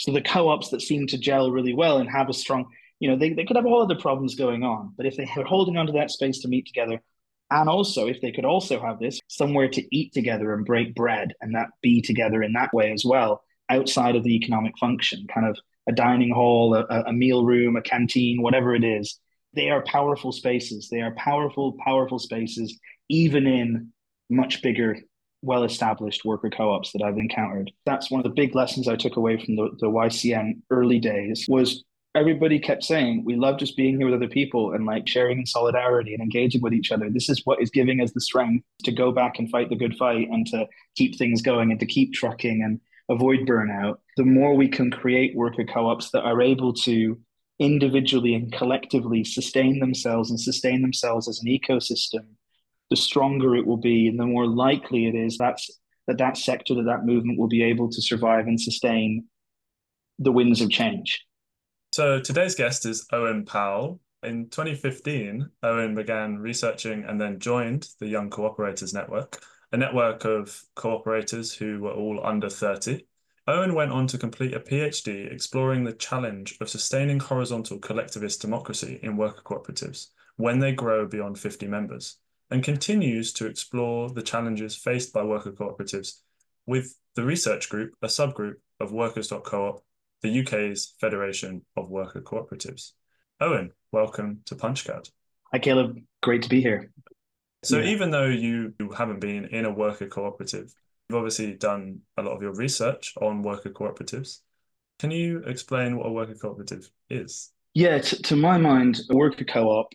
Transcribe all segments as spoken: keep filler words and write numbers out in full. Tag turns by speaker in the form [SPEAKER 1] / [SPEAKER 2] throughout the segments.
[SPEAKER 1] So the co-ops that seem to gel really well and have a strong, you know, they, they could have all other problems going on, but if they were holding onto that space to meet together, and also if they could also have this somewhere to eat together and break bread and that be together in that way as well, outside of the economic function, kind of a dining hall, a, a meal room, a canteen, whatever it is, they are powerful spaces. They are powerful, powerful spaces, even in much bigger, well-established worker co-ops that I've encountered. That's one of the big lessons I took away from the, the Y C N early days was everybody kept saying, we love just being here with other people and like sharing in solidarity and engaging with each other. This is what is giving us the strength to go back and fight the good fight and to keep things going and to keep trucking and avoid burnout. The more we can create worker co-ops that are able to individually and collectively sustain themselves and sustain themselves as an ecosystem, the stronger it will be and the more likely it is that's that that sector, that that movement will be able to survive and sustain the winds of change.
[SPEAKER 2] So today's guest is Owen Powell. In twenty fifteen, Owen began researching and then joined the Young Cooperators Network, a network of cooperators who were all under thirty. Owen went on to complete a PhD exploring the challenge of sustaining horizontal collectivist democracy in worker cooperatives when they grow beyond fifty members, and continues to explore the challenges faced by worker cooperatives with the research group, a subgroup of Workers dot coop, the U K's Federation of Worker Cooperatives. Owen, welcome to Punchcard.
[SPEAKER 1] Hi, Caleb. Great to be here.
[SPEAKER 2] So
[SPEAKER 1] Yeah.
[SPEAKER 2] even though you haven't been in a worker cooperative, you've obviously done a lot of your research on worker cooperatives. Can you explain what a worker cooperative is?
[SPEAKER 1] Yeah, t- to my mind, a worker co-op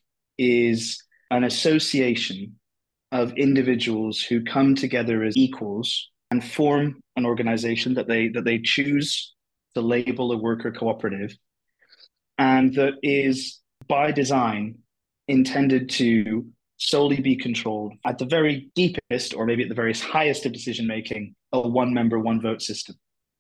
[SPEAKER 1] is an association of individuals who come together as equals and form an organization that they that they choose to label a worker cooperative, and that is by design intended to solely be controlled at the very deepest, or maybe at the very highest of decision making, a one member, one vote system.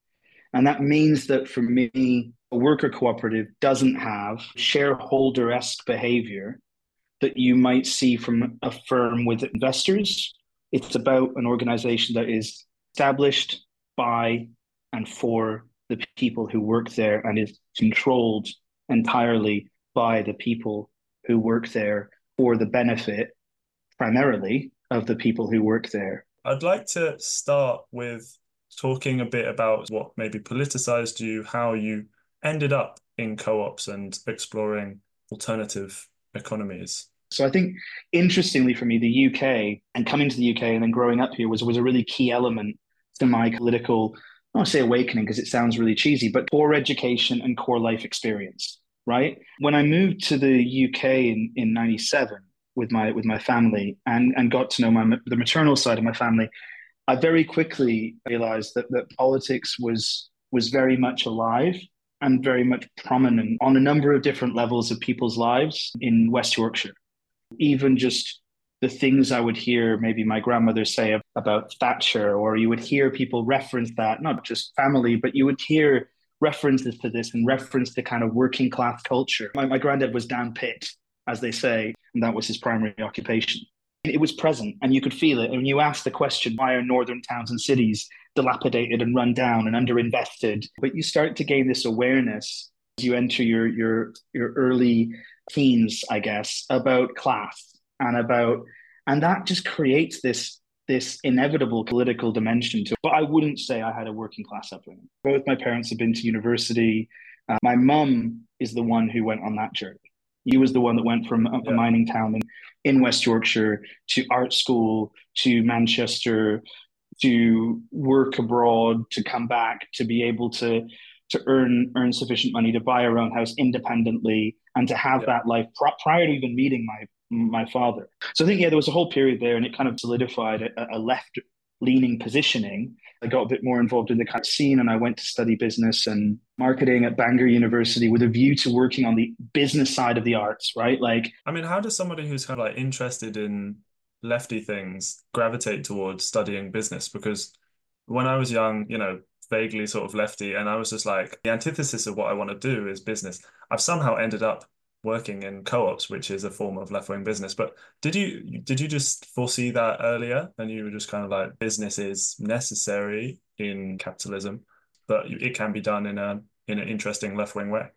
[SPEAKER 1] And that means that for me, a worker cooperative doesn't have shareholder esque behavior that you might see from a firm with investors. It's about an organization that is established by and for the people who work there and is controlled entirely by the people who work there for the benefit primarily of the people who work there.
[SPEAKER 2] I'd like to start with talking a bit about what maybe politicized you, how you ended up in co-ops and exploring alternative economies.
[SPEAKER 1] So I think interestingly for me, the U K and coming to the U K and then growing up here was was a really key element to my political, I don't want to say awakening because it sounds really cheesy, but core education and core life experience, right? When I moved to the U K in, in ninety-seven with my with my family and, and got to know my the maternal side of my family, I very quickly realized that that politics was was very much alive and very much prominent on a number of different levels of people's lives in West Yorkshire. Even just the things I would hear maybe my grandmother say about Thatcher, or you would hear people reference that, not just family, but you would hear references to this and reference to kind of working class culture. My, my granddad was Dan Pitt, as they say, and that was his primary occupation. It was present and you could feel it. And when you ask the question, why are northern towns and cities dilapidated and run down and underinvested? But you start to gain this awareness as you enter your your your early teens, I guess, about class and about, and that just creates this this inevitable political dimension to it. But I wouldn't say I had a working class upbringing. Both my parents have been to university. Uh, my mum is the one who went on that journey. He was the one that went from a, a
[SPEAKER 2] Yeah.
[SPEAKER 1] mining town in, in West Yorkshire to art school to Manchester to work abroad to come back to be able to to earn earn sufficient money to buy our own house independently and to have
[SPEAKER 2] Yeah.
[SPEAKER 1] that life pr- prior to even meeting my my father. So I think yeah, there was a whole period there, and it kind of solidified a, a left leaning positioning. I got a bit more involved in the kind of scene, and I went to study business and marketing at Bangor University with a view to working on the business side of the arts. Right, like
[SPEAKER 2] I mean, how does somebody who's kind of like interested in lefty things gravitate towards studying business? Because when I was young, you know, vaguely sort of lefty, and I was just like, the antithesis of what I want to do is business. I've somehow ended up working in co-ops, which is a form of left-wing business. But did you did you just foresee that earlier? And you were just kind of like, business is necessary in capitalism, but it can be done in a in an interesting left-wing way?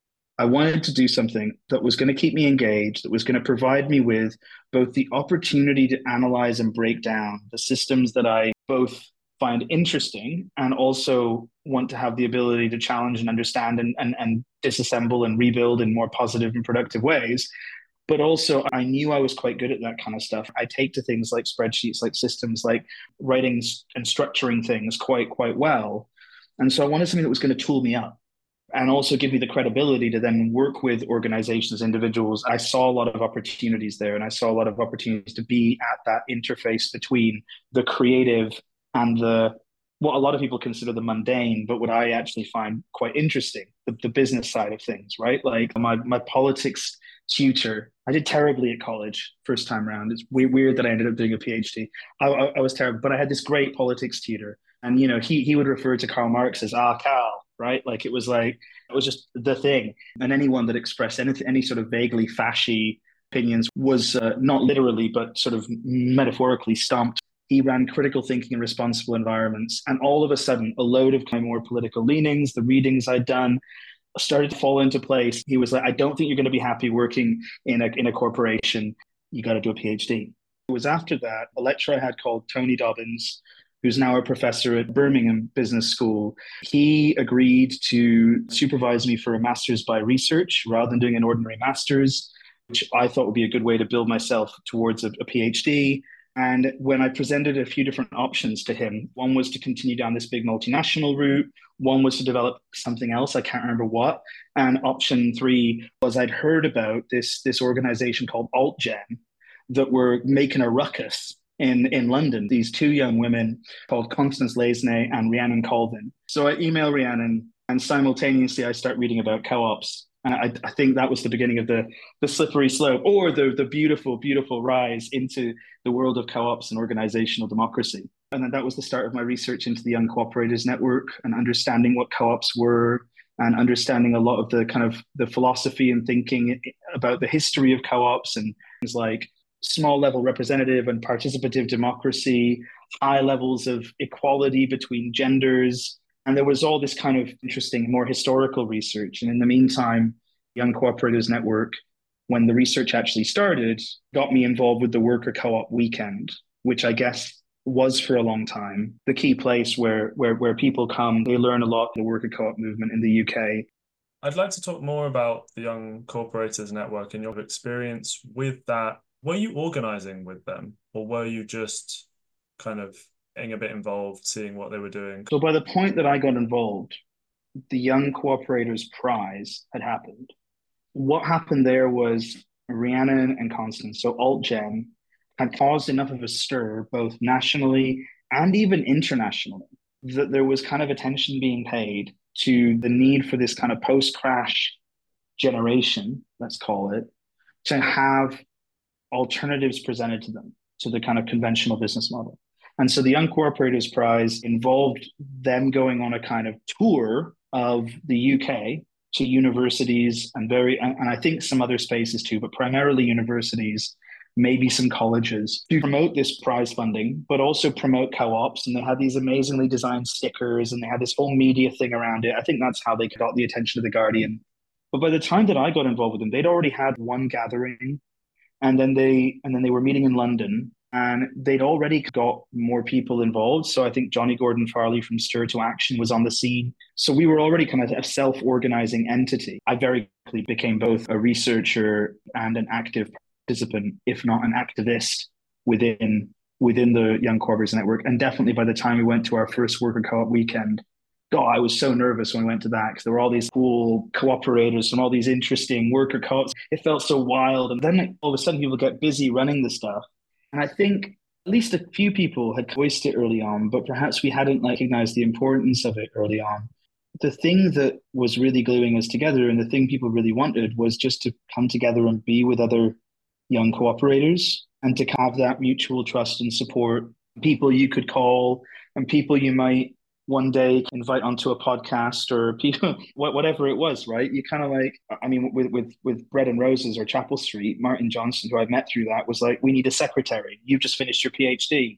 [SPEAKER 1] I wanted to do something that was going to keep me engaged, that was going to provide me with both the opportunity to analyze and break down the systems that I both find interesting and also want to have the ability to challenge and understand and, and, and disassemble and rebuild in more positive and productive ways. But also, I knew I was quite good at that kind of stuff. I take to things like spreadsheets, like systems, like writing and structuring things quite, quite well. And so I wanted something that was going to tool me up and also give me the credibility to then work with organizations, individuals. I saw a lot of opportunities there, and I saw a lot of opportunities to be at that interface between the creative and the what a lot of people consider the mundane, but what I actually find quite interesting, the, the business side of things, right? Like my my politics tutor, I did terribly at college first time around. It's weird, weird that I ended up doing a PhD. I, I, I was terrible, but I had this great politics tutor, and you know he he would refer to Karl Marx as ah Karl, right? Like it was like it was just the thing. And anyone that expressed any any sort of vaguely fashy opinions was uh, not literally, but sort of metaphorically stomped. He ran critical thinking and responsible environments. And all of a sudden, a load of kind of more political leanings, the readings I'd done, started to fall into place. He was like, I don't think you're going to be happy working in a, in a corporation. You got to do a PhD. It was after that, a lecturer I had called Tony Dobbins, who's now a professor at Birmingham Business School. He agreed to supervise me for a master's by research rather than doing an ordinary master's, which I thought would be a good way to build myself towards a, a PhD. And when I presented a few different options to him, one was to continue down this big multinational route. One was to develop something else. I can't remember what. And option three was I'd heard about this, this organization called AltGen that were making a ruckus in, in London. These two young women called Constance Leisnay and Rhiannon Colvin. So I email Rhiannon, and simultaneously I start reading about co-ops. And I, I think that was the beginning of the, the slippery slope, or the, the beautiful, beautiful rise into the world of co-ops and organizational democracy. And then that was the start of my research into the Young Cooperators Network and understanding what co-ops were, and understanding a lot of the kind of the philosophy and thinking about the history of co-ops and things like small level representative and participative democracy, high levels of equality between genders. And there was all this kind of interesting, more historical research. And in the meantime, Young Cooperators Network, when the research actually started, got me involved with the Worker Co-op Weekend, which I guess was for a long time the key place where where where people come, they learn a lot of the Worker Co-op movement in the U K.
[SPEAKER 2] I'd like to talk more about the Young Cooperators Network and your experience with that. Were you organizing with them, or were you just kind of getting a bit involved, seeing what they were doing?
[SPEAKER 1] So by the point that I got involved, the Young Cooperators Prize had happened. What happened there was Rhiannon and Constance, so AltGen, had caused enough of a stir, both nationally and even internationally, that there was kind of attention being paid to the need for this kind of post-crash generation, let's call it, to have alternatives presented to them, to the kind of conventional business model. And so the Young Cooperators Prize involved them going on a kind of tour of the U K to universities and very, and, and I think some other spaces too, but primarily universities, maybe some colleges, to promote this prize funding, but also promote co-ops. And they had these amazingly designed stickers and they had this whole media thing around it. I think that's how they got the attention of The Guardian. But by the time that I got involved with them, they'd already had one gathering, and then they and then they were meeting in London, and they'd already got more people involved. So I think Johnny Gordon Farley from Stir to Action was on the scene. So we were already kind of a self-organizing entity. I very quickly became both a researcher and an active participant, if not an activist, within within the Young Cooperators Network. And definitely by the time we went to our first Worker Co-op weekend, God, I was so nervous when we went to that, because there were all these cool cooperators from all these interesting worker co-ops. It felt so wild. And then all of a sudden people get busy running the stuff. And I think at least a few people had voiced it early on, but perhaps we hadn't recognized the importance of it early on. The thing that was really gluing us together, and the thing people really wanted, was just to come together and be with other young cooperators and to have that mutual trust and support. People you could call and people you might one day invite onto a podcast, or people, whatever it was, right? You kind of like, I mean, with, with, with Bread and Roses or Chapel Street, Martin Johnson, who I met through that, was like, we need a secretary. You've just finished your PhD.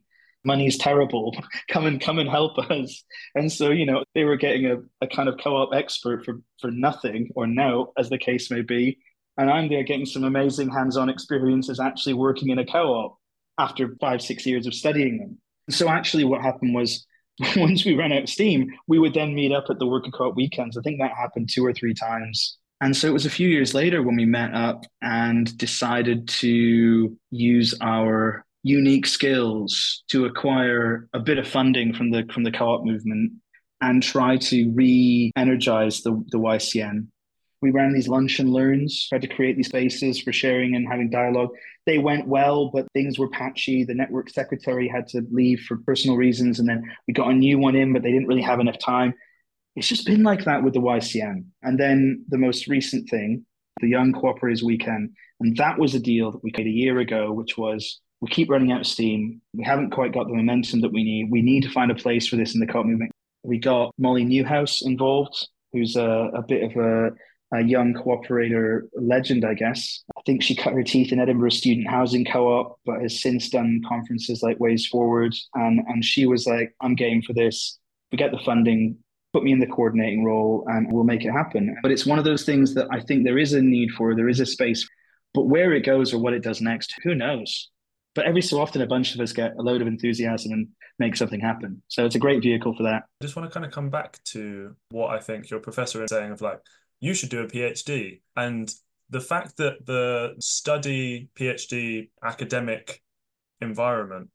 [SPEAKER 1] money's terrible. Come and come and help us. And so, you know, they were getting a, a kind of co-op expert for for nothing or no, as the case may be. And I'm there getting some amazing hands-on experiences actually working in a co-op after five, six years of studying them. So actually what happened was once we ran out of steam, we would then meet up at the worker co-op weekends. I think that happened two or three times. And so it was a few years later when we met up and decided to use our unique skills to acquire a bit of funding from the from the co-op movement and try to re-energize the, the Y C N. We ran these lunch and learns, tried to create these spaces for sharing and having dialogue. They went well, but things were patchy. The network secretary had to leave for personal reasons, and then we got a new one in, but they didn't really have enough time. It's just been like that with the Y C N. And then the most recent thing, the Young Cooperators Weekend, and that was a deal that we made a year ago, which was we keep running out of steam. We haven't quite got the momentum that we need. We need to find a place for this in the co-op movement. We got Molly Newhouse involved, who's a, a bit of a, a young cooperator legend, I guess. I think she cut her teeth in Edinburgh Student Housing Co-op, but has since done conferences like Ways Forward. And, and she was like, I'm game for this. We get the funding, put me in the coordinating role, and we'll make it happen. But it's one of those things that I think there is a need for, there is a space, but where it goes or what it does next, who knows? But every so often, a bunch of us get a load of enthusiasm and make something happen. So it's a great vehicle for that.
[SPEAKER 2] I just want to kind of come back to what I think your professor is saying of like, you should do a PhD. And the fact that the study PhD academic environment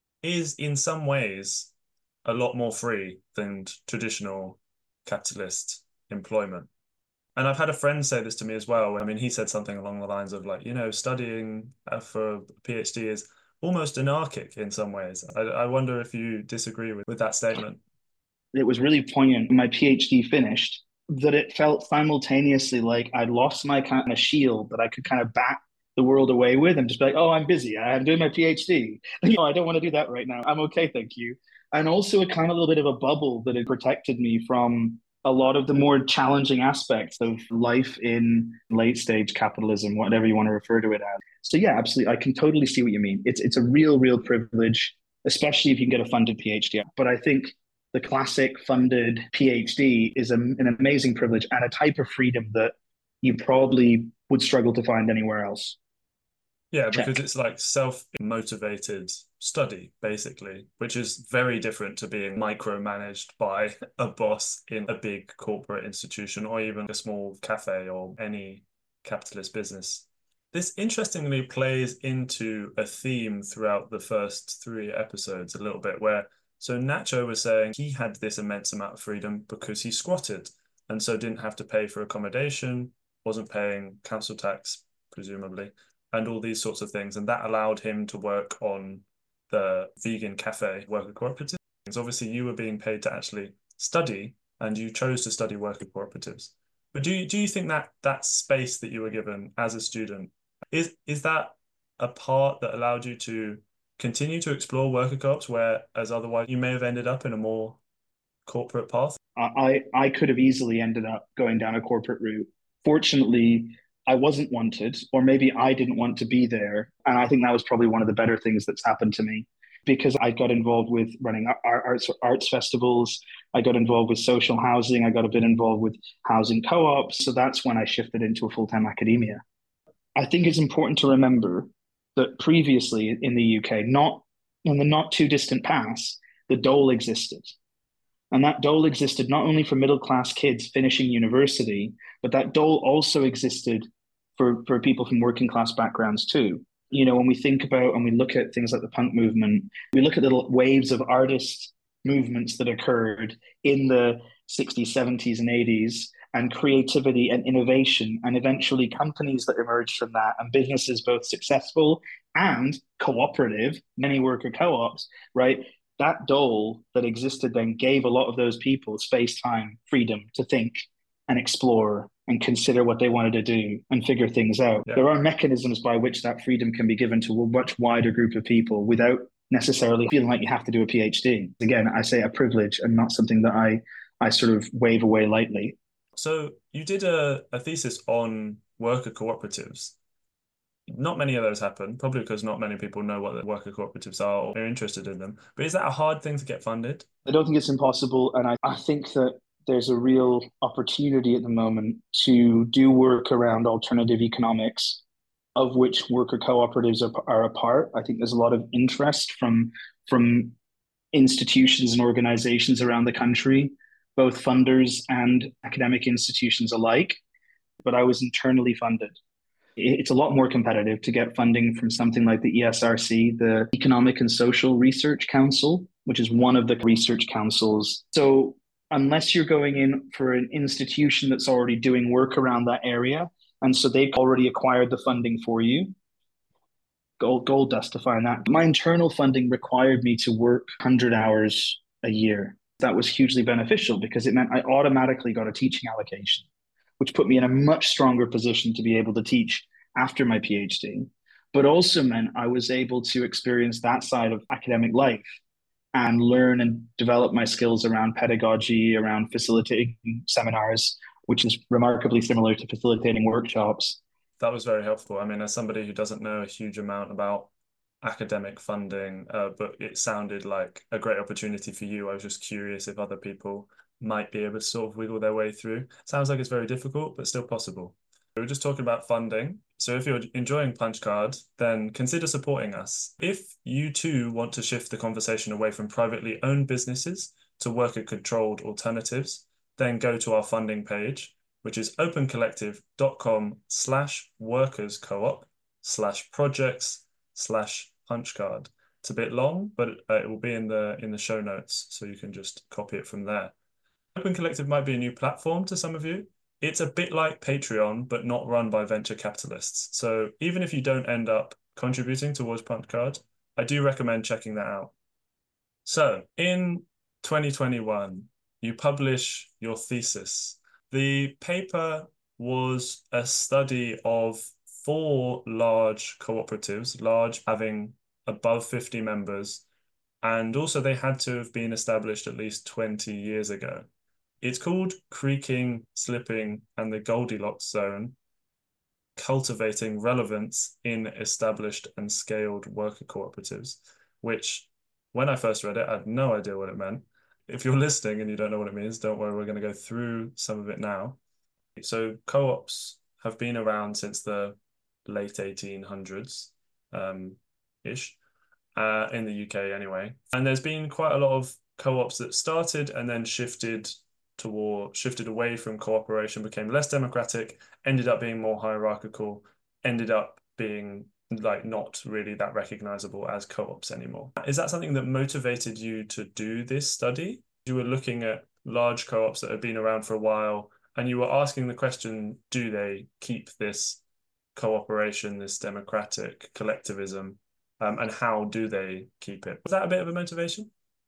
[SPEAKER 2] is in some ways a lot more free than traditional capitalist employment. And I've had a friend say this to me as well. I mean, he said something along the lines of like, you know, studying for a PhD is almost anarchic in some ways. I, I wonder if you disagree with, with that statement.
[SPEAKER 1] It was really poignant when my PhD finished that it felt simultaneously like I'd lost my kind of shield that I could kind of bat the world away with and just be like, oh, I'm busy. I'm doing my PhD. Oh, I don't want to do that right now. I'm okay, thank you. And also a kind of little bit of a bubble that had protected me from a lot of the more challenging aspects of life in late stage capitalism, whatever you want to refer to it as. So yeah, absolutely. I can totally see what you mean. It's it's a real, real privilege, especially if you can get a funded PhD. But I think the classic funded PhD is a, an amazing privilege and a type of freedom that you probably would struggle to find anywhere else.
[SPEAKER 2] Yeah, because Check. It's like self-motivated study, basically, which is very different to being micromanaged by a boss in a big corporate institution or even a small cafe or any capitalist business. This interestingly plays into a theme throughout the first three episodes a little bit, where so Nacho was saying he had this immense amount of freedom because he squatted and so didn't have to pay for accommodation, wasn't paying council tax, presumably, and all these sorts of things. And that allowed him to work on the vegan cafe worker cooperatives. Obviously, you were being paid to actually study and you chose to study worker cooperatives. But do you, do you think that that space that you were given as a student, is, is that a part that allowed you to continue to explore worker co-ops, whereas otherwise you may have ended up in a more corporate path?
[SPEAKER 1] I, I could have easily ended up going down a corporate route. Fortunately, I wasn't wanted, or maybe I didn't want to be there. And I think that was probably one of the better things that's happened to me because I got involved with running arts, arts festivals. I got involved with social housing. I got a bit involved with housing co-ops. So that's when I shifted into a full-time academia. I think it's important to remember that previously in the U K, not in the not too distant past, the dole existed. And that dole existed not only for middle-class kids finishing university, but that dole also existed for, for people from working class backgrounds too. You know, when we think about and we look at things like the punk movement, we look at the waves of artist movements that occurred in the sixties, seventies, and eighties, and creativity and innovation, and eventually companies that emerged from that, and businesses both successful and cooperative, many worker co-ops, right? That dole that existed then gave a lot of those people space, time, freedom to think and explore and consider what they wanted to do and figure things out. Yeah. There are mechanisms by which that freedom can be given to a much wider group of people without necessarily feeling like you have to do a PhD. Again, I say a privilege and not something that I, I sort of wave away lightly.
[SPEAKER 2] So you did a, a thesis on worker cooperatives. Not many of those happen, probably because not many people know what the worker cooperatives are or are interested in them. But is that a hard thing to get funded?
[SPEAKER 1] I don't think it's impossible. And I, I think that there's a real opportunity at the moment to do work around alternative economics, of which worker cooperatives are, are a part. I think there's a lot of interest from from institutions and organizations around the country, both funders and academic institutions alike. But I was internally funded. It's a lot more competitive to get funding from something like the E S R C, the Economic and Social Research Council, which is one of the research councils. So unless you're going in for an institution that's already doing work around that area, and so they've already acquired the funding for you, gold, gold dust to find that. My internal funding required me to work one hundred hours a year. That was hugely beneficial because it meant I automatically got a teaching allocation, which put me in a much stronger position to be able to teach after my PhD, but also meant I was able to experience that side of academic life and learn and develop my skills around pedagogy, around facilitating seminars, which is remarkably similar to facilitating workshops.
[SPEAKER 2] That was very helpful. I mean, as somebody who doesn't know a huge amount about academic funding, uh, but it sounded like a great opportunity for you. I was just curious if other people might be able to sort of wiggle their way through. Sounds like it's very difficult, but still possible. We were just talking about funding. So if you're enjoying Punchcard, then consider supporting us. If you too want to shift the conversation away from privately owned businesses to worker-controlled alternatives, then go to our funding page, which is opencollective.com slash workers co-op slash projects slash punchcard. It's a bit long, but uh, it will be in the in the show notes, so you can just copy it from there. Open Collective might be a new platform to some of you. It's a bit like Patreon, but not run by venture capitalists. So even if you don't end up contributing towards Punchcard, I do recommend checking that out. So in twenty twenty-one, you publish your thesis. The paper was a study of four large cooperatives, large having above fifty members, and also they had to have been established at least twenty years ago. It's called Creaking, Slipping, and the Goldilocks Zone, Cultivating Relevance in Established and Scaled Worker Cooperatives, which when I first read it, I had no idea what it meant. If you're listening and you don't know what it means, don't worry, we're going to go through some of it now. So co-ops have been around since the late eighteen hundreds, um, ish, uh, in the U K anyway. And there's been quite a lot of co-ops that started and then shifted toward, shifted away from cooperation, became less democratic, ended up being more hierarchical, ended up being like not really that recognizable as co-ops anymore. Is that something that motivated you to do this study? You were looking at large co-ops that have been around for a while, and you were asking the question, do they keep this cooperation, this democratic collectivism, um, and how do they keep it? Was that a bit of a motivation?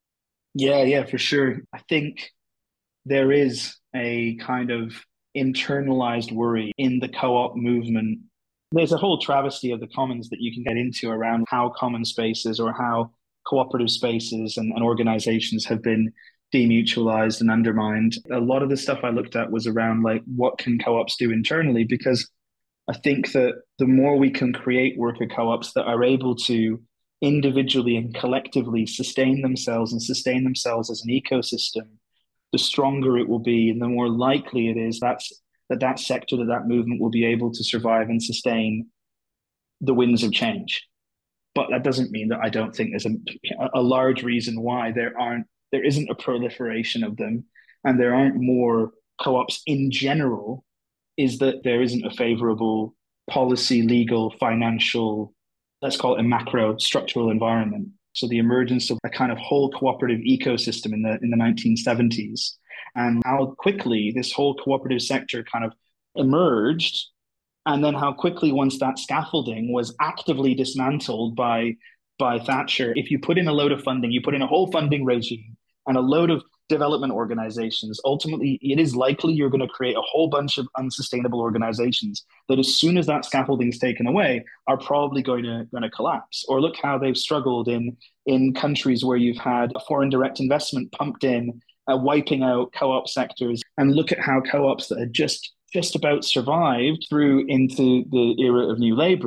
[SPEAKER 1] Yeah, yeah, for sure. I think there is a kind of internalized worry in the co-op movement. There's a whole travesty of the commons that you can get into around how common spaces or how cooperative spaces and, and organizations have been demutualized and undermined. A lot of the stuff I looked at was around like what can co-ops do internally, because I think that the more we can create worker co-ops that are able to individually and collectively sustain themselves and sustain themselves as an ecosystem, the stronger it will be and the more likely it is that's that that sector, that that movement will be able to survive and sustain the winds of change. But that doesn't mean that I don't think there's a, a large reason why there aren't there isn't a proliferation of them and there aren't more co-ops in general, is that there isn't a favorable policy, legal, financial, let's call it a macro structural environment. So the emergence of a kind of whole cooperative ecosystem in the in the nineteen seventies, and how quickly this whole cooperative sector kind of emerged, and then how quickly once that scaffolding was actively dismantled by by Thatcher. If you put in a load of funding, you put in a whole funding regime and a load of development organizations, ultimately it is likely you're going to create a whole bunch of unsustainable organizations that as soon as that scaffolding is taken away are probably going to going to collapse. Or look how they've struggled in in countries where you've had foreign direct investment pumped in, uh, wiping out co-op sectors, and look at how co-ops that had just just about survived through into the era of new labor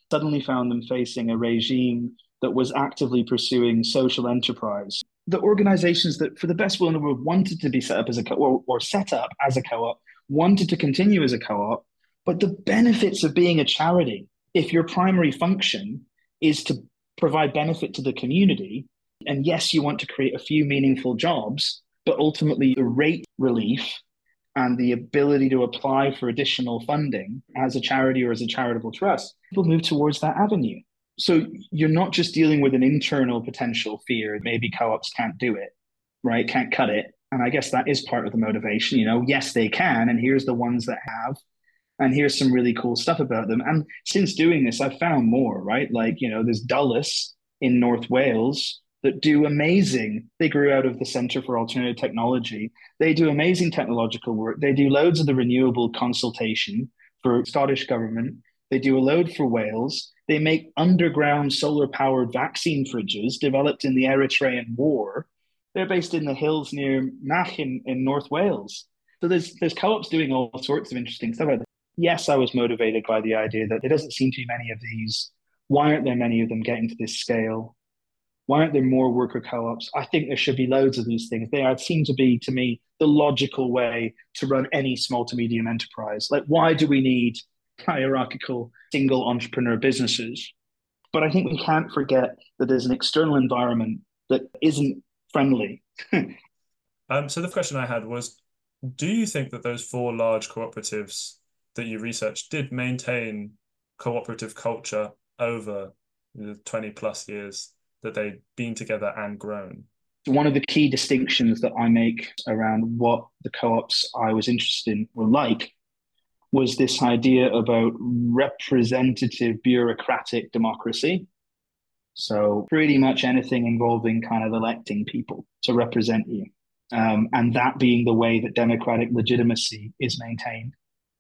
[SPEAKER 1] suddenly found them facing a regime that was actively pursuing social enterprise. The organizations that, for the best will in the world, wanted to be set up as a co- or, or set up as a co-op, wanted to continue as a co-op, but the benefits of being a charity, if your primary function is to provide benefit to the community, and yes, you want to create a few meaningful jobs, but ultimately the rate relief and the ability to apply for additional funding as a charity or as a charitable trust, people move towards that avenue. So you're not just dealing with an internal potential fear, maybe co-ops can't do it, right? Can't cut it. And I guess that is part of the motivation. You know, yes, they can. And here's the ones that have. And here's some really cool stuff about them. And since doing this, I've found more, right? Like, you know, there's Dulles in North Wales that do amazing. They grew out of the Centre for Alternative Technology. They do amazing technological work. They do loads of the renewable consultation for Scottish government. They do a load for Wales. They make underground solar-powered vaccine fridges developed in the Eritrean War. They're based in the hills near Mach in, in North Wales. So there's there's co-ops doing all sorts of interesting stuff. Yes, I was motivated by the idea that there doesn't seem to be many of these. Why aren't there many of them getting to this scale? Why aren't there more worker co-ops? I think there should be loads of these things. They are, seem to be, to me, the logical way to run any small to medium enterprise. Like, why do we need hierarchical single entrepreneur businesses? But I think we can't forget that there's an external environment that isn't friendly.
[SPEAKER 2] um, so the question I had was, do you think that those four large cooperatives that you researched did maintain cooperative culture over the twenty plus years that they'd been together and grown?
[SPEAKER 1] One of the key distinctions that I make around what the co-ops I was interested in were like was this idea about representative bureaucratic democracy. So pretty much anything involving kind of electing people to represent you. Um, and that being the way that democratic legitimacy is maintained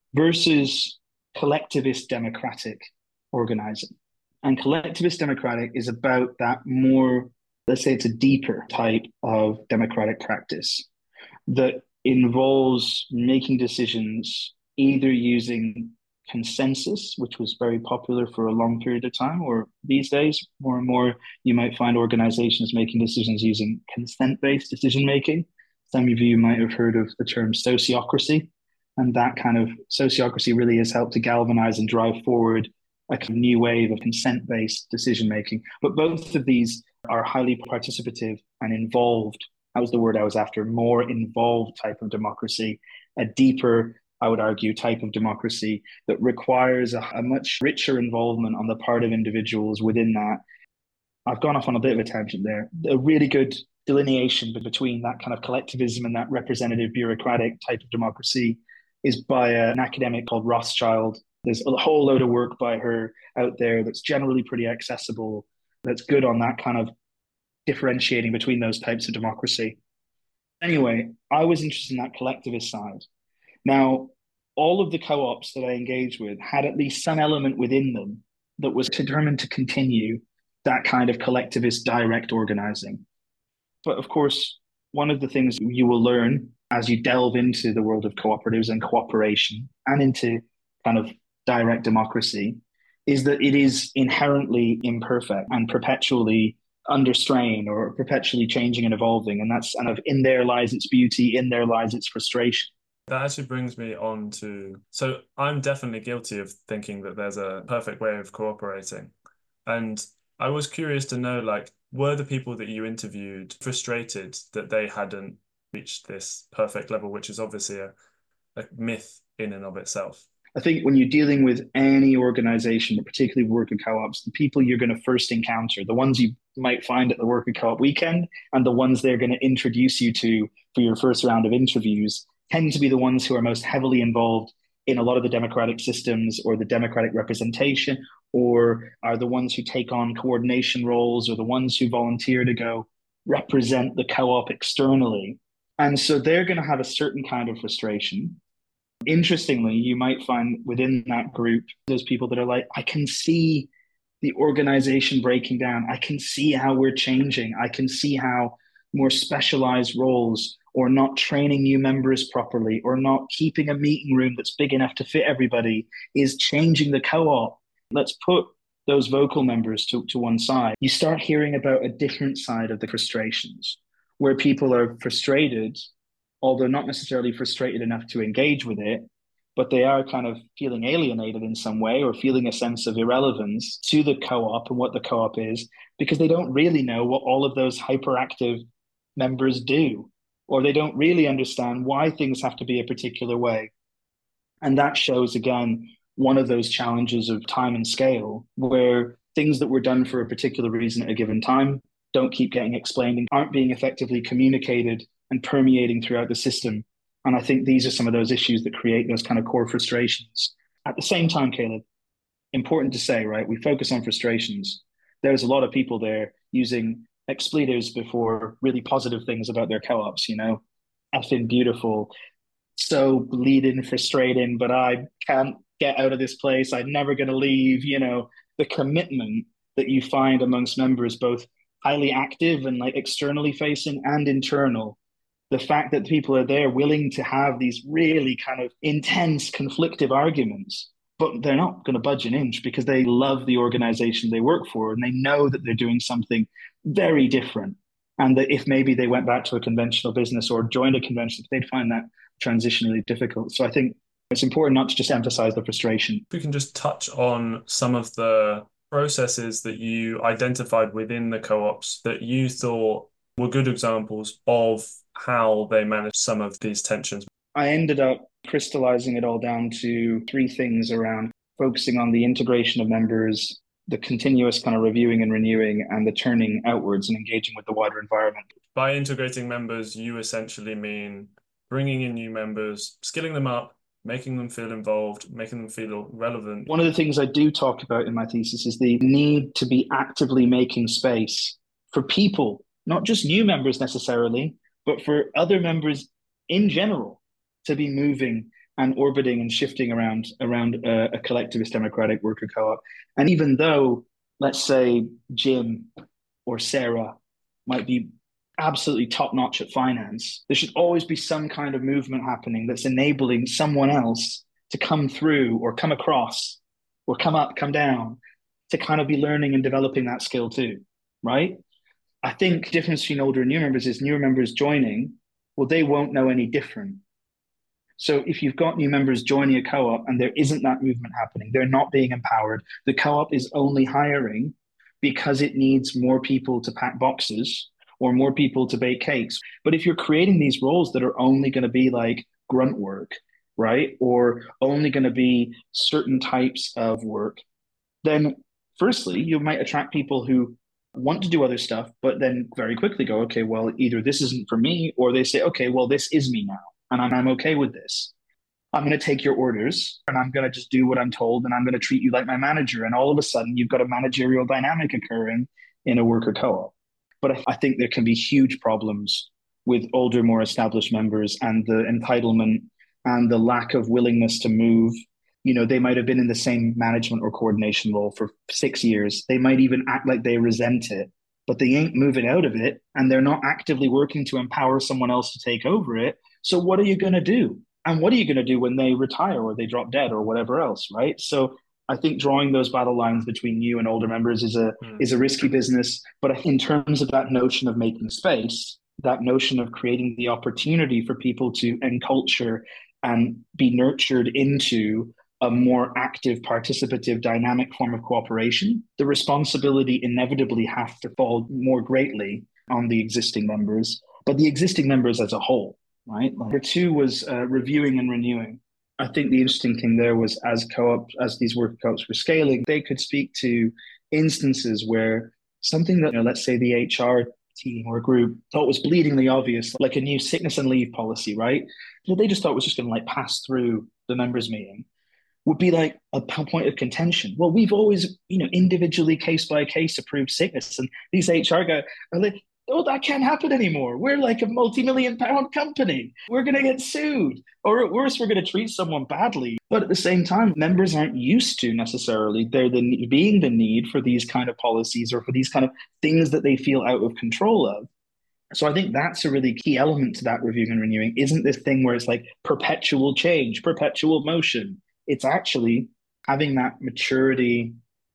[SPEAKER 1] versus collectivist democratic organizing. And collectivist democratic is about that more, let's say it's a deeper type of democratic practice that involves making decisions either using consensus, which was very popular for a long period of time, or these days, more and more, you might find organizations making decisions using consent-based decision making. Some of you might have heard of the term sociocracy, and that kind of sociocracy really has helped to galvanize and drive forward a kind of new wave of consent-based decision making. But both of these are highly participative and involved. That was the word I was after, more involved type of democracy, a deeper, I would argue, type of democracy that requires a, a much richer involvement on the part of individuals within that. I've gone off on a bit of a tangent there. A really good delineation between that kind of collectivism and that representative bureaucratic type of democracy is by an academic called Rothschild. There's a whole load of work by her out there that's generally pretty accessible, that's good on that kind of differentiating between those types of democracy. Anyway, I was interested in that collectivist side. Now, all of the co-ops that I engaged with had at least some element within them that was determined to continue that kind of collectivist direct organizing. But of course, one of the things you will learn as you delve into the world of cooperatives and cooperation and into kind of direct democracy is that it is inherently imperfect and perpetually under strain or perpetually changing and evolving. And that's kind of in there lies its beauty, in there lies its frustration.
[SPEAKER 2] That actually brings me on to, so I'm definitely guilty of thinking that there's a perfect way of cooperating. And I was curious to know, like, were the people that you interviewed frustrated that they hadn't reached this perfect level, which is obviously a, a myth in and of itself?
[SPEAKER 1] I think when you're dealing with any organization, but particularly worker co-ops, the people you're going to first encounter, the ones you might find at the worker co-op weekend and the ones they're going to introduce you to for your first round of interviews tend to be the ones who are most heavily involved in a lot of the democratic systems or the democratic representation, or are the ones who take on coordination roles or the ones who volunteer to go represent the co-op externally. And so they're going to have a certain kind of frustration. Interestingly, you might find within that group, those people that are like, I can see the organization breaking down. I can see how we're changing. I can see how more specialized roles or not training new members properly or not keeping a meeting room that's big enough to fit everybody is changing the co-op. Let's put those vocal members to, to one side, you start hearing about a different side of the frustrations where people are frustrated, although not necessarily frustrated enough to engage with it, but they are kind of feeling alienated in some way or feeling a sense of irrelevance to the co-op and what the co-op is because they don't really know what all of those hyperactive members do, or they don't really understand why things have to be a particular way. And that shows, again, one of those challenges of time and scale where things that were done for a particular reason at a given time don't keep getting explained and aren't being effectively communicated and permeating throughout the system. And I think these are some of those issues that create those kind of core frustrations. At the same time, Caleb, important to say, right? We focus on frustrations. There's a lot of people there using expletives before really positive things about their co-ops, you know, effing beautiful, so bleeding frustrating, but I can't get out of this place. I'm never going to leave. You know, the commitment that you find amongst members, both highly active and like externally facing and internal. The fact that people are there willing to have these really kind of intense, conflictive arguments, but they're not going to budge an inch because they love the organization they work for and they know that they're doing something very different. And that if maybe they went back to a conventional business or joined a convention, they'd find that transition really difficult. So I think it's important not to just emphasize the frustration.
[SPEAKER 2] If we can just touch on some of the processes that you identified within the co-ops that you thought were good examples of how they manage some of these tensions.
[SPEAKER 1] I ended up crystallizing it all down to three things around focusing on the integration of members, the continuous kind of reviewing and renewing, and the turning outwards and engaging with the wider environment.
[SPEAKER 2] By integrating members, you essentially mean bringing in new members, skilling them up, making them feel involved, making them feel relevant.
[SPEAKER 1] One of the things I do talk about in my thesis is the need to be actively making space for people, not just new members necessarily, but for other members in general to be moving and orbiting and shifting around around a, a collectivist democratic worker co-op. And even though, let's say, Jim or Sarah might be absolutely top-notch at finance, there should always be some kind of movement happening that's enabling someone else to come through or come across or come up, come down, to kind of be learning and developing that skill too, right? I think the difference between older and new members is newer members joining, well, they won't know any different. So if you've got new members joining a co-op and there isn't that movement happening, they're not being empowered, the co-op is only hiring because it needs more people to pack boxes or more people to bake cakes. But if you're creating these roles that are only going to be like grunt work, right? Or only going to be certain types of work, then firstly, you might attract people who want to do other stuff, but then very quickly go, okay, well, either this isn't for me, or they say, okay, well, this is me now, and I'm, I'm okay with this. I'm going to take your orders and I'm going to just do what I'm told and I'm going to treat you like my manager. And all of a sudden, you've got a managerial dynamic occurring in a worker co-op. But I think there can be huge problems with older, more established members and the entitlement and the lack of willingness to move. You know, they might have been in the same management or coordination role for six years. They might even act like they resent it, but they ain't moving out of it and they're not actively working to empower someone else to take over it. So what are you going to do? And what are you going to do when they retire or they drop dead or whatever else, right? So I think drawing those battle lines between new and older members is a mm. is a risky business. But in terms of that notion of making space, that notion of creating the opportunity for people to enculture and be nurtured into a more active, participative, dynamic form of cooperation, the responsibility inevitably has to fall more greatly on the existing members, but the existing members as a whole, right? Number two was uh, reviewing and renewing. I think the interesting thing there was as co-op, as these worker co-ops were scaling, they could speak to instances where something that, you know, let's say the H R team or group thought was bleedingly obvious, like a new sickness and leave policy, right? Well, they just thought was just going to like pass through the members meeting, would be like a point of contention. Well, we've always, you know, individually case by case approved sickness, and these H R guys are like, oh, that can't happen anymore. We're like a multi-million pound company. We're going to get sued. Or at worst, we're going to treat someone badly. But at the same time, members aren't used to necessarily there the, being the need for these kind of policies or for these kind of things that they feel out of control of. So I think that's a really key element to that reviewing and renewing. Isn't this thing where it's like perpetual change, perpetual motion. It's actually having that maturity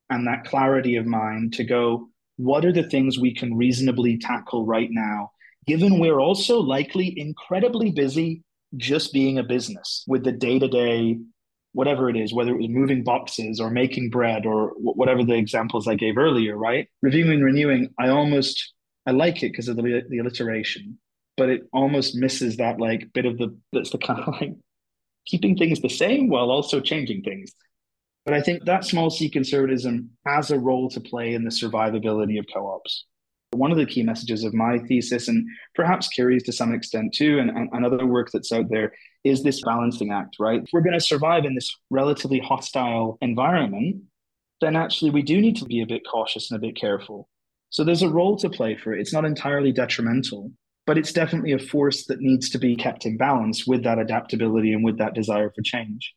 [SPEAKER 1] and that clarity of mind to go, what are the things we can reasonably tackle right now, given we're also likely incredibly busy just being a business with the day to day, whatever it is, whether it was moving boxes or making bread or whatever the examples I gave earlier, right? Reviewing, renewing, I almost, I like it because of the, the alliteration, but it almost misses that like bit of the, that's the kind of like keeping things the same while also changing things. But I think that small c conservatism has a role to play in the survivability of co-ops. One of the key messages of my thesis, and perhaps Kiri's to some extent too, and, and, and other work that's out there, is this balancing act, right? If we're going to survive in this relatively hostile environment, then actually we do need to be a bit cautious and a bit careful. So there's a role to play for it. It's not entirely detrimental, but it's definitely a force that needs to be kept in balance with that adaptability and with that desire for change.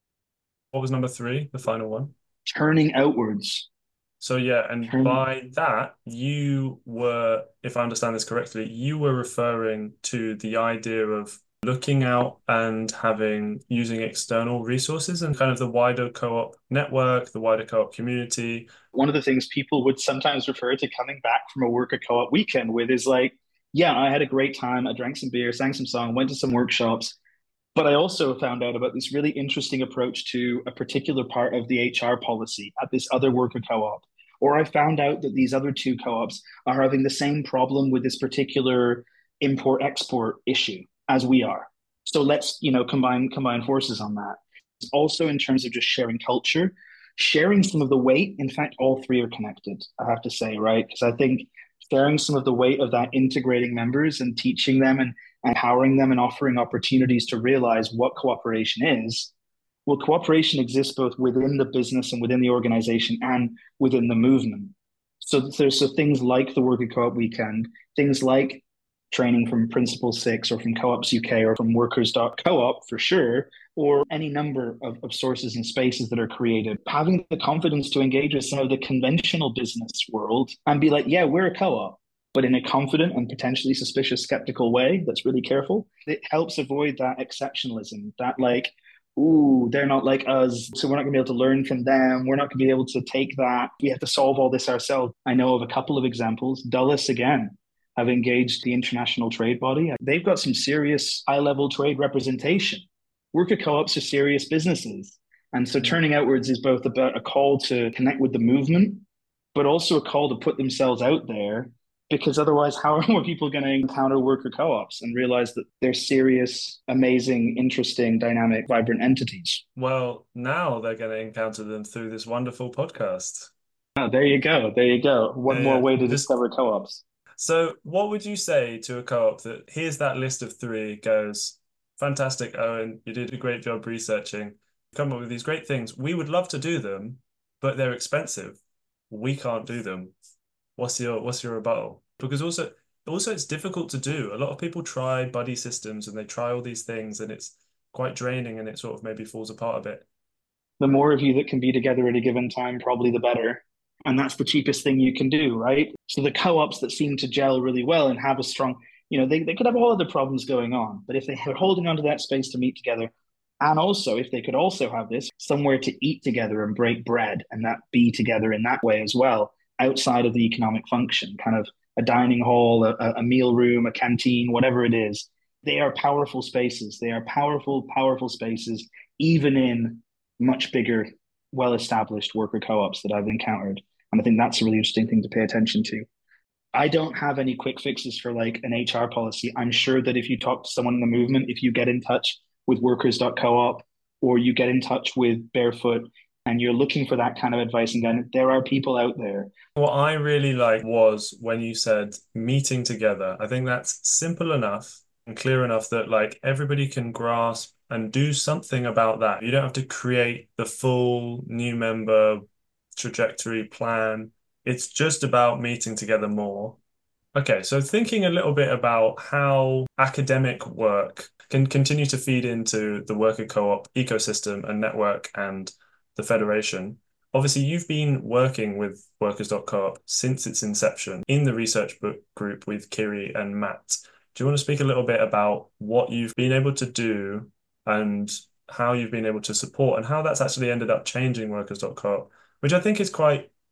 [SPEAKER 2] What was number three, the final one?
[SPEAKER 1] Turning outwards.
[SPEAKER 2] So yeah, and
[SPEAKER 1] Turn,
[SPEAKER 2] by that, you were, if I understand this correctly, you were referring to the idea of looking out and having using external resources and kind of the wider co-op network, the wider co-op community.
[SPEAKER 1] One of the things people would sometimes refer to coming back from a worker co-op weekend with is like, yeah, I had a great time. I drank some beer, sang some song, went to some workshops. But I also found out about this really interesting approach to a particular part of the H R policy at this other worker co-op. Or I found out that these other two co-ops are having the same problem with this particular import-export issue as we are. So let's, you know, combine combine forces on that. Also, in terms of just sharing culture, sharing some of the weight. In fact, all three are connected, I have to say, right? Because I think sharing some of the weight of that, integrating members and teaching them and empowering them and offering opportunities to realize what cooperation is. Well, cooperation exists both within the business and within the organization and within the movement. So there's so things like the Worker Co-op Weekend, things like training from Principle Six or from Co-ops U K or from workers dot coop for sure, or any number of, of sources and spaces that are created. Having the confidence to engage with some of the conventional business world and be like, yeah, we're a co-op, but in a confident and potentially suspicious, skeptical way that's really careful. It helps avoid that exceptionalism, that like, ooh, they're not like us, so we're not going to be able to learn from them. We're not going to be able to take that. We have to solve all this ourselves. I know of a couple of examples. Dulles, again, have engaged the International Trade Body. They've got some serious high-level trade representation. Worker co-ops are serious businesses. And so turning outwards is both about a call to connect with the movement, but also a call to put themselves out there, because otherwise, how are more people going to encounter worker co-ops and realize that they're serious, amazing, interesting, dynamic, vibrant entities?
[SPEAKER 2] Well, now they're going to encounter them through this wonderful podcast.
[SPEAKER 1] Oh, there you go. There you go. One
[SPEAKER 2] Yeah,
[SPEAKER 1] more
[SPEAKER 2] yeah.
[SPEAKER 1] way to
[SPEAKER 2] Just
[SPEAKER 1] discover co-ops.
[SPEAKER 2] so what would you say to a co-op that here's that list of three, goes, fantastic, Owen, you did a great job researching, come up with these great things. We would love to do them, but they're expensive. We can't do them. What's your what's your rebuttal? Because also also it's difficult to do. A lot of people try buddy systems and they try all these things and it's quite draining and it sort of maybe falls apart a bit.
[SPEAKER 1] The more of you that can be together at a given time, probably the better. And that's the cheapest thing you can do, right? So the co-ops that seem to gel really well and have a strong, you know, they, they could have all other problems going on, but if they are holding onto that space to meet together, and also if they could also have this somewhere to eat together and break bread and that be together in that way as well, outside of the economic function, kind of a dining hall, a, a meal room, a canteen, whatever it is, they are powerful spaces. They are powerful, powerful spaces, even in much bigger, well-established worker co-ops that I've encountered. And I think that's a really interesting thing to pay attention to. I don't have any quick fixes for like an H R policy. I'm sure that if you talk to someone in the movement, if you get in touch with workers dot coop or you get in touch with Barefoot and you're looking for that kind of advice and guidance, there are people out there.
[SPEAKER 2] What I really liked was when you said meeting together. I think that's simple enough and clear enough that like everybody can grasp and do something about that. You don't have to create the full new member trajectory plan. It's just about meeting together more. Okay, so thinking a little bit about how academic work can continue to feed into the worker co-op ecosystem and network and the federation. Obviously, you've been working with workers dot coop since its inception in the research book group with Kiri and Matt. Do you want to speak a little bit about what you've been able to do and how you've been able to support and how that's actually ended up changing workers dot coop, which I think is quite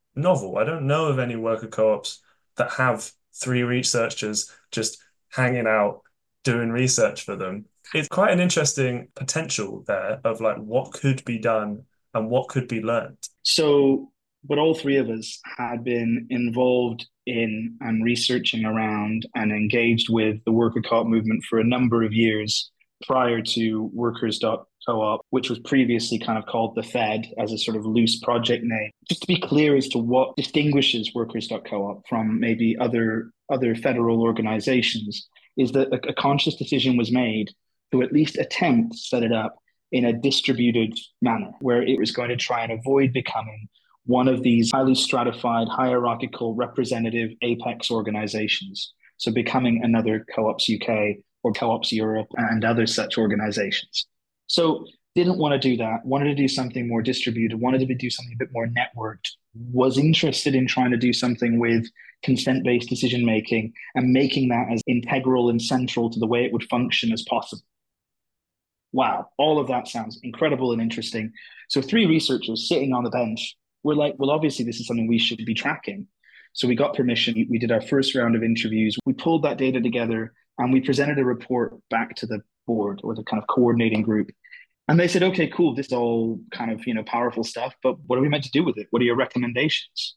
[SPEAKER 2] novel. I don't know of any worker co-ops that have three researchers just hanging out doing research for them. It's quite an interesting potential there of like what could be done and what could be learned.
[SPEAKER 1] So, but all three of us had been involved in and researching around and engaged with the worker co-op movement for a number of years prior to Workers dot co-op, which was previously kind of called the Fed as a sort of loose project name. Just to be clear as to what distinguishes Workers dot co-op from maybe other other federal organizations is that a, a conscious decision was made to at least attempt to set it up in a distributed manner, where it was going to try and avoid becoming one of these highly stratified, hierarchical, representative apex organizations. So becoming another Co-ops U K or Co-ops Europe and other such organizations. So didn't want to do that, wanted to do something more distributed, wanted to do something a bit more networked, was interested in trying to do something with consent-based decision making and making that as integral and central to the way it would function as possible. Wow, all of that sounds incredible and interesting. So three researchers sitting on the bench were like, well, obviously this is something we should be tracking. So we got permission. We did our first round of interviews. We pulled that data together and we presented a report back to the board or the kind of coordinating group. And they said, okay, cool. This is all kind of, you know, powerful stuff, but what are we meant to do with it? What are your recommendations?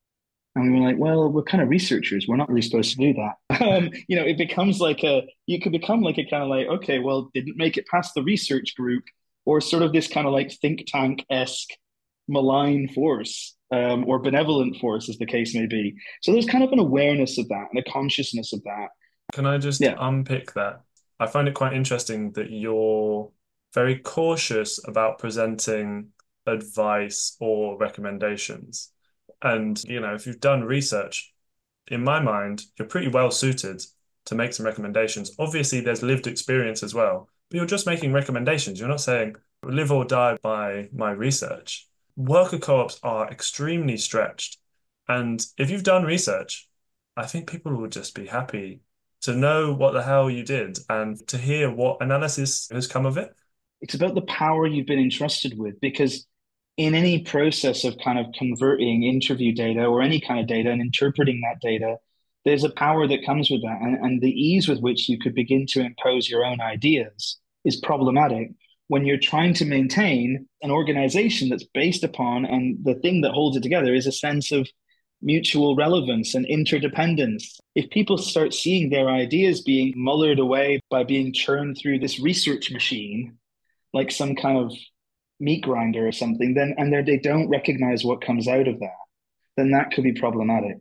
[SPEAKER 1] And we were like, well, we're kind of researchers. We're not really supposed to do that. Um, you know, it becomes like a, you could become like a kind of like, okay, well, didn't make it past the research group or sort of this kind of like think tank-esque malign force um, or benevolent force, as the case may be. So there's kind of an awareness of that and a consciousness of that.
[SPEAKER 2] Can I just
[SPEAKER 1] Yeah,
[SPEAKER 2] unpick that? I find it quite interesting that you're very cautious about presenting advice or recommendations. And, you know, if you've done research, in my mind, you're pretty well suited to make some recommendations. Obviously, there's lived experience as well, but you're just making recommendations. You're not saying live or die by my research. Worker co-ops are extremely stretched. And if you've done research, I think people will just be happy to know what the hell you did and to hear what analysis has come of it.
[SPEAKER 1] it's about the power you've been entrusted with because in any process of kind of converting interview data or any kind of data and interpreting that data, there's a power that comes with that. And, and the ease with which you could begin to impose your own ideas is problematic when you're trying to maintain an organization that's based upon, and the thing that holds it together is a sense of mutual relevance and interdependence. If people start seeing their ideas being mullered away by being churned through this research machine, like some kind of meat grinder or something, then and they don't recognize what comes out of that, then that could be problematic.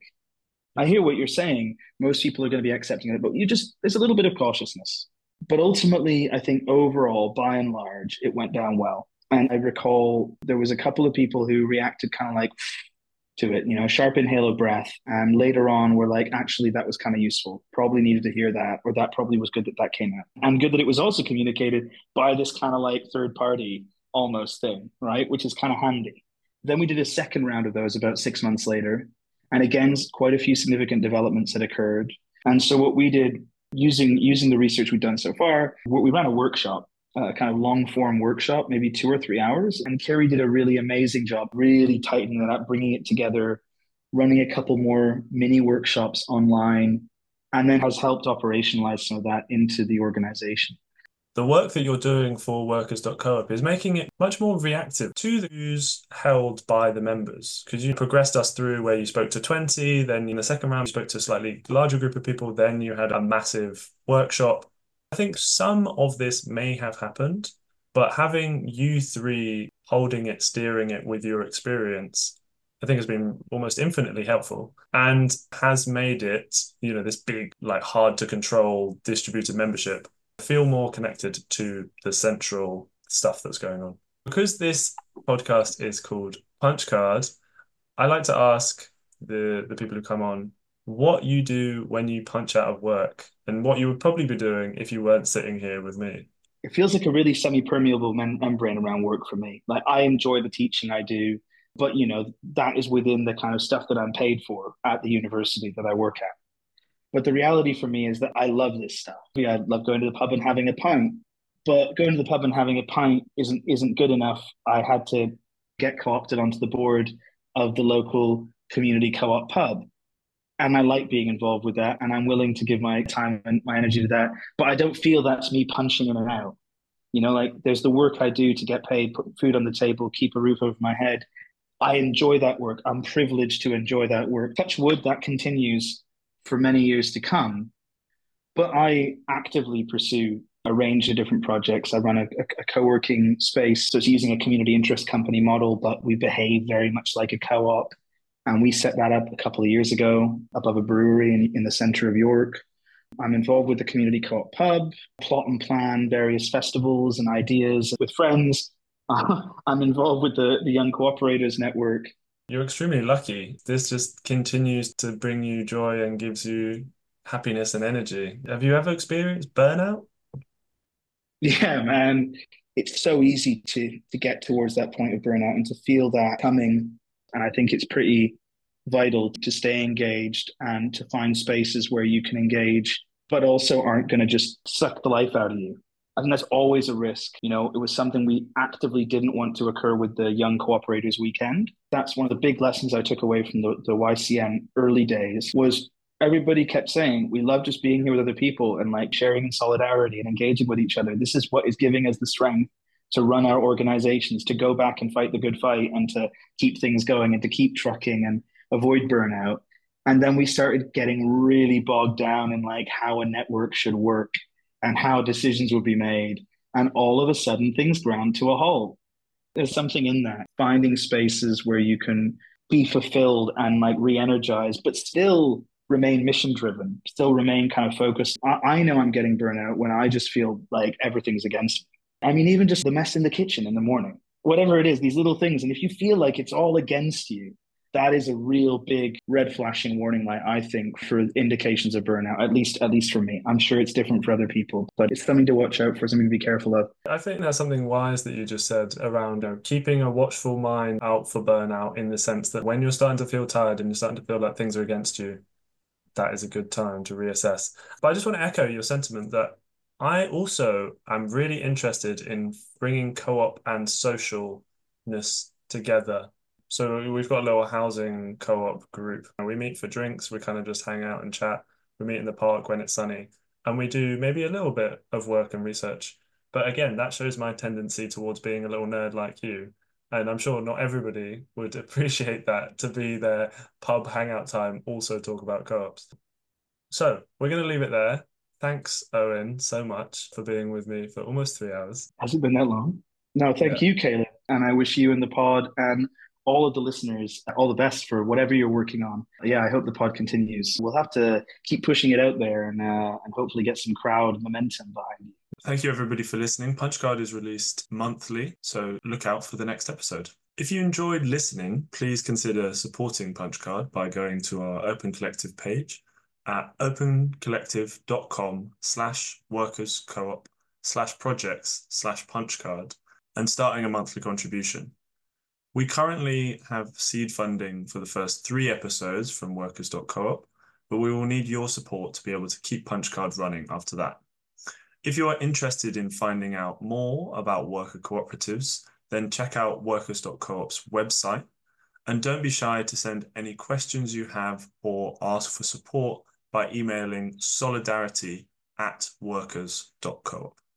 [SPEAKER 1] I hear what you're saying. Most people are going to be accepting it, but you just there's a little bit of cautiousness. But ultimately, I think overall, by and large, it went down well. And I recall there was a couple of people who reacted kind of like to it, you know, sharp inhale of breath. And later on, we're like, actually, that was kind of useful. Probably needed to hear that, or that probably was good that that came out. And good that it was also communicated by this kind of like third party almost thing, right? Which is kind of handy. Then we did a second round of those about six months later. And again, quite a few significant developments had occurred. And so what we did using using the research we've done so far, we ran a workshop, a kind of long form workshop, maybe two or three hours. And Kerry did a really amazing job, really tightening it up, bringing it together, running a couple more mini workshops online, and then has helped operationalize some of that into the organization.
[SPEAKER 2] The work that you're doing for Workers dot coop is making it much more reactive to the views held by the members. Because you progressed us through where you spoke to twenty, then in the second round, you spoke to a slightly larger group of people, then you had a massive workshop. I think some of this may have happened, but having you three holding it, steering it with your experience, I think has been almost infinitely helpful and has made it, you know, this big, like hard to control distributed membership feel more connected to the central stuff that's going on. Because this podcast is called Punch Card, I like to ask the, the people who come on what you do when you punch out of work and what you would probably be doing if you weren't sitting here with me.
[SPEAKER 1] It feels like a really semi-permeable mem- membrane around work for me. Like I enjoy the teaching I do, but you know, that is within the kind of stuff that I'm paid for at the university that I work at. But the reality for me is that I love this stuff. Yeah, I love going to the pub and having a pint. But going to the pub and having a pint isn't isn't good enough. I had to get co-opted onto the board of the local community co-op pub. And I like being involved with that, and I'm willing to give my time and my energy to that. But I don't feel that's me punching in and out. You know, like there's the work I do to get paid, put food on the table, keep a roof over my head. I enjoy that work. I'm privileged to enjoy that work. Touch wood, that continues for many years to come. But I actively pursue a range of different projects. I run a, a, co-working space, so it's using a community interest company model, but we behave very much like a co-op. And we set that up a couple of years ago above a brewery in, in the center of York. I'm involved with the community co-op pub, plot and plan various festivals and ideas with friends. Uh, I'm involved with the, the Young Cooperators Network.
[SPEAKER 2] You're extremely lucky. This just continues to bring you joy and gives you happiness and energy. Have you ever experienced burnout?
[SPEAKER 1] Yeah, man. It's so easy to to get towards that point of burnout and to feel that coming. And I think it's pretty vital to stay engaged and to find spaces where you can engage, but also aren't going to just suck the life out of you. I think that's always a risk. You know, it was something we actively didn't want to occur with the Young Cooperators Weekend. That's one of the big lessons I took away from the, the Y C N early days was everybody kept saying, we love just being here with other people and like sharing in solidarity and engaging with each other. This is what is giving us the strength to run our organizations, to go back and fight the good fight and to keep things going and to keep trucking and avoid burnout. And then we started getting really bogged down in like how a network should work and how decisions would be made. And all of a sudden things ground to a halt. There's something in that, finding spaces where you can be fulfilled and like re-energized, but still remain mission driven, still remain kind of focused. I, I know I'm getting burnout when I just feel like everything's against me. I mean, even just the mess in the kitchen in the morning, whatever it is, these little things. And if you feel like it's all against you, that is a real big red flashing warning light, I think, for indications of burnout, at least at least for me. I'm sure it's different for other people, but it's something to watch out for, something to be careful of.
[SPEAKER 2] I think there's something wise that you just said around you know, keeping a watchful mind out for burnout, in the sense that when you're starting to feel tired and you're starting to feel like things are against you, that is a good time to reassess. But I just want to echo your sentiment that I also am really interested in bringing co-op and socialness together. So we've got a little housing co-op group. We meet for drinks, we kind of just hang out and chat. We meet in the park when it's sunny, and we do maybe a little bit of work and research. But again, that shows my tendency towards being a little nerd like you. And I'm sure not everybody would appreciate that, to be their pub hangout time, also talk about co-ops. So we're going to leave it there. Thanks, Owen, so much for being with me for almost three hours.
[SPEAKER 1] Has it been that long? No, thank
[SPEAKER 2] Yeah.
[SPEAKER 1] you, Caleb. And I wish you and the pod and all of the listeners all the best for whatever you're working on. Yeah, I hope the pod continues. We'll have to keep pushing it out there and uh, and hopefully get some crowd momentum behind you.
[SPEAKER 2] Thank you, everybody, for listening. Punchcard is released monthly, so look out for the next episode. If you enjoyed listening, please consider supporting Punchcard by going to our Open Collective page at opencollective.com slash workers co-op slash projects slash punchcard and starting a monthly contribution. We currently have seed funding for the first three episodes from workers dot coop, but we will need your support to be able to keep Punchcard running after that. If you are interested in finding out more about worker cooperatives, then check out workers dot coop's website, and don't be shy to send any questions you have or ask for support by emailing solidarity at workers dot coop.